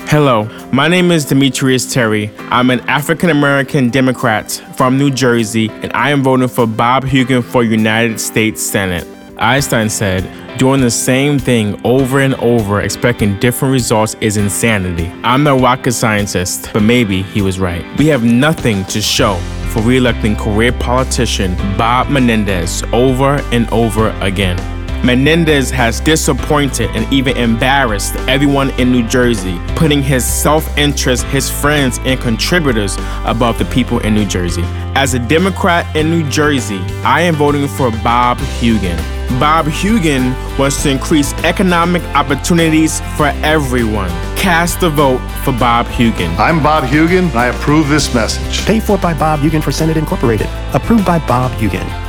Hello, my name is Demetrius Terry. I'm an African-American Democrat from New Jersey, and I am voting for Bob Hugin for United States Senate. Einstein said, doing the same thing over and over, expecting different results is insanity. I'm no rocket scientist, but maybe he was right. We have nothing to show for re-electing career politician Bob Menendez over and over again. Menendez has disappointed and even embarrassed everyone in New Jersey, putting his self-interest, his friends, and contributors above the people in New Jersey. As a Democrat in New Jersey, I am voting for Bob Hugin. Bob Hugin wants to increase economic opportunities for everyone. Cast a vote for Bob Hugin. I'm Bob Hugin, and I approve this message. Paid for by Bob Hugin for Senate Incorporated. Approved by Bob Hugin.